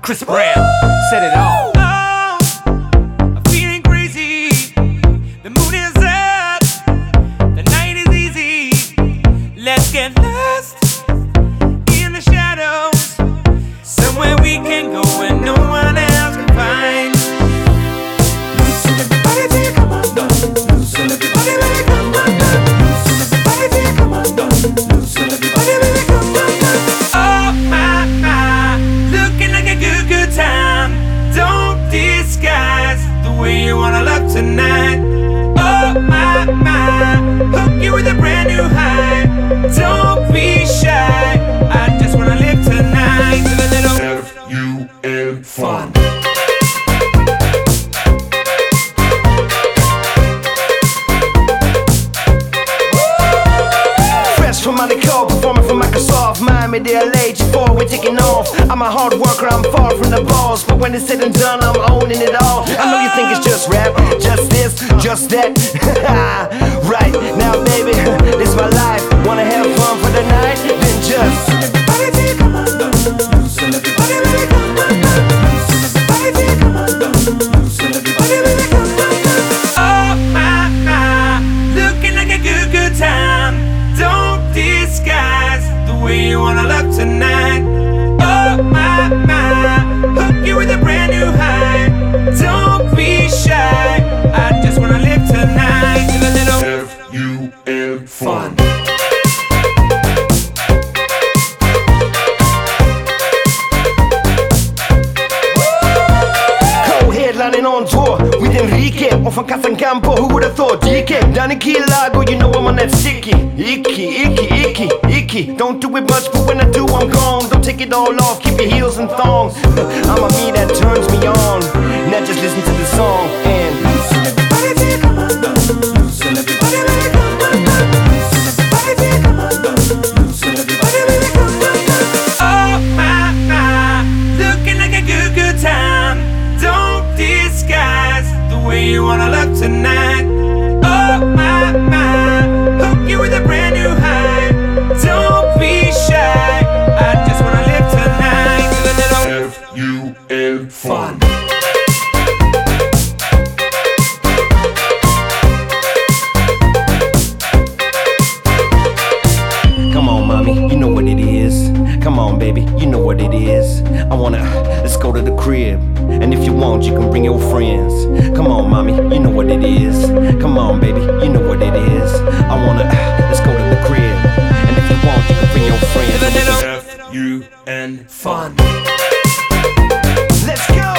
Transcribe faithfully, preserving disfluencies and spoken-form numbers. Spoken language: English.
Chris Brown said it all. Oh, I'm feeling crazy. The mood is up. The night is easy. Let's get lost in the shadows. Somewhere we can go where no one else can find. Loosen everybody till you come undone. Loosen everybody when you come undone. Loosen everybody till you come undone. Loosen everybody when you come undone. Oh my, my, looking like a good, good time. Don't disguise the way you wanna love tonight. Oh my, my, hook you with a brand new high. Don't be shy, I just wanna live tonight with a little F U N fun. Fresh from Monaco, performing for Microsoft, Miami, the L A, G four, we're taking off. I'm a hard worker, I'm far from the boss, but when it's said and done, I'm owning it all. I know you think it's just rap, just this, just that. Right, now baby, this my life. Wanna have fun for the night? Then just everybody till you come undone. Loosen everybody when you come undone. Loosen everybody till you come undone. Loosen everybody when you come undone. Oh my, my, looking like a good, good time. Don't disguise the way you wanna love tonight. Oh my, my, hook you with a brand new high. Don't be shy, I just wanna live tonight with a little F U N fun. Co-headlining on tour with Enrique or from Casancampo, who would have thought? D K, down in Key Largo, you know I'm on that sticky. Icky, icky, icky, icky. Don't do it much, but when I do, I'm gone. Don't take it all off, keep your heels and thongs. I'm a me that turns me on. Now just listen to the song and loosen everybody till you come undone. Loosen everybody when you come undone. Loosen everybody till you come undone. Loosen everybody when you come undone. Oh my, my, looking like a good, good time. Don't disguise the way you wanna love tonight. Oh my, my, hook you with a brand new high. Don't be shy, I just wanna live tonight with a little F U N fun. come on, mommy, you know what it is. Come on, baby, you know what it is. I wanna, let's go to the crib. And if you want, you can bring your friends. Come on, mommy, you know what it is. Come on, baby, you know what it is. I wanna, let's go to the crib. And if you want, you can bring your friends. F U N fun. Let's go.